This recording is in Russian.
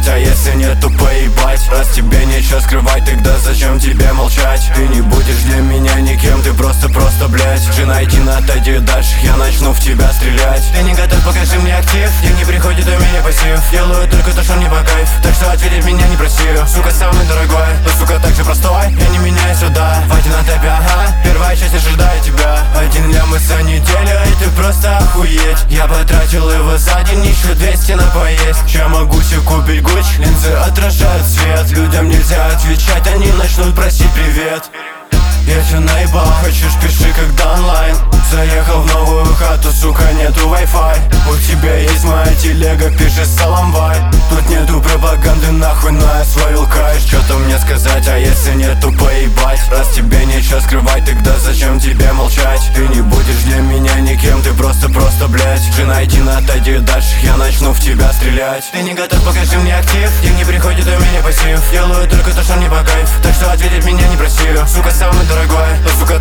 сказать, а если нет, то поебать. Раз тебе нечего скрывать, тогда зачем тебе молчать? Ты не будешь для меня никем, ты просто, блять. Жена, иди отойди дальше, я начну в тебя стрелять. Ты не готов, покажи мне актив. Деньги приходят, у меня пассив. Делаю только то, что мне по кайф. Так что ответить меня не проси. Сука, самый дорогой, но сука так же простой. Я не меняю сюда, Вадя на тебе, ага. Первая часть ожидаю тебя. 1 лям за неделю, и ты просто охуеть. Я потратил его за день, еще 200 на поесть. Ща могу себе купить Гуччи, линзы отражают свет. Людям нельзя отвечать, они начнут просить привет. Я тебя наебал, хочешь пиши, когда онлайн. Заехал в новую хату, сука, нету Wi-Fi. У тебя есть моя телега, пиши саламбай. Тут нету пропаганды, нахуй, но я свалил кайф. Что-то мне сказать, а если нет, то поебать. Раз тебе нечего скрывать, тогда зачем тебе молчать? Ты не будешь для меня никем, ты просто, блять. Жена, иди отойди дальше, я начну в тебя стрелять. Ты не готов, покажи мне актив. Деньги приходят, у меня пассив. Делаю только то, что мне по кайф. Так что ответить меня не проси. Сука, самый дорогой, но сука